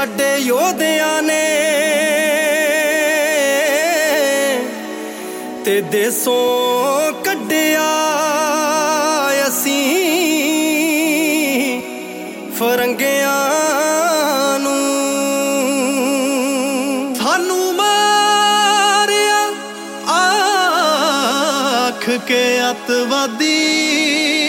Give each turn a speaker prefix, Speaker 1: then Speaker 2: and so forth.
Speaker 1: ਸਾਡੇ ਯੋਧਿਆਂ ਨੇ ਤੇ ਦੇਸੋਂ ਕੱਢਿਆ ਅਸੀਂ ਫਰੰਗਿਆਂ ਨੂੰ। ਸਾਨੂੰ ਮਾਰਿਆ ਆਖ ਕੇ ਅੱਤਵਾਦੀ